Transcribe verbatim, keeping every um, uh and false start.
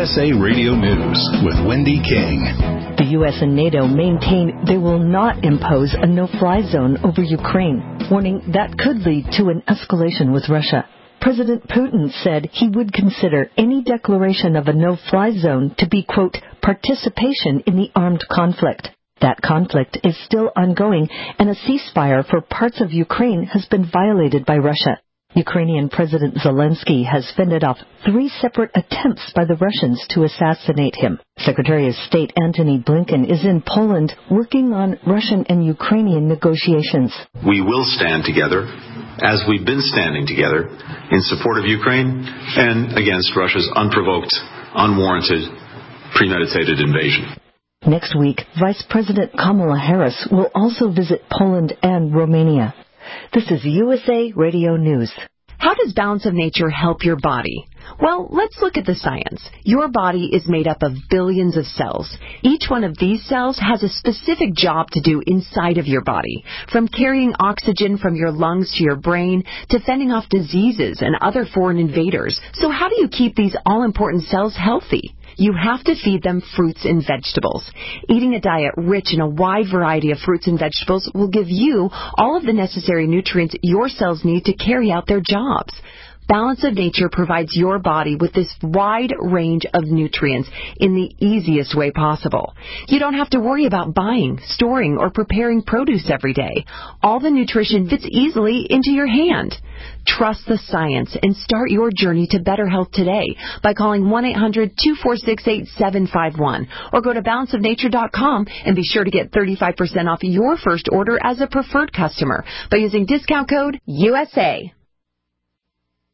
S A Radio News with Wendy King. The U S and NATO maintain they will not impose a no-fly zone over Ukraine, warning that could lead to an escalation with Russia. President Putin said he would consider any declaration of a no-fly zone to be, quote, participation in the armed conflict. That conflict is still ongoing, and a ceasefire for parts of Ukraine has been violated by Russia. Ukrainian President Zelensky has fended off three separate attempts by the Russians to assassinate him. Secretary of State Antony Blinken is in Poland working on Russian and Ukrainian negotiations. We will stand together, as we've been standing together, in support of Ukraine and against Russia's unprovoked, unwarranted, premeditated invasion. Next week, Vice President Kamala Harris will also visit Poland and Romania. This is U S A Radio News. How does Balance of Nature help your body? Well, let's look at the science. Your body is made up of billions of cells. Each one of these cells has a specific job to do inside of your body, from carrying oxygen from your lungs to your brain to fending off diseases and other foreign invaders. So how do you keep these all-important cells healthy? You have to feed them fruits and vegetables. Eating a diet rich in a wide variety of fruits and vegetables will give you all of the necessary nutrients your cells need to carry out their jobs. Balance of Nature provides your body with this wide range of nutrients in the easiest way possible. You don't have to worry about buying, storing, or preparing produce every day. All the nutrition fits easily into your hand. Trust the science and start your journey to better health today by calling one eight hundred two four six eight seven five one or go to balance of nature dot com and be sure to get thirty-five percent off your first order as a preferred customer by using discount code U S A.